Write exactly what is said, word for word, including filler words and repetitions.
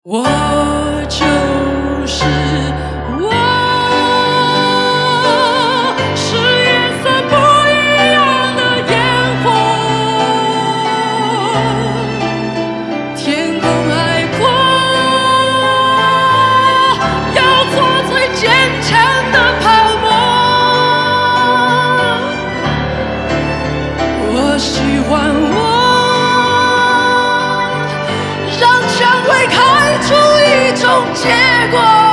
我就是我，是颜色不一样的烟火，天空海阔，要做最坚强的泡沫。我喜欢我，让蔷薇开出一种结果。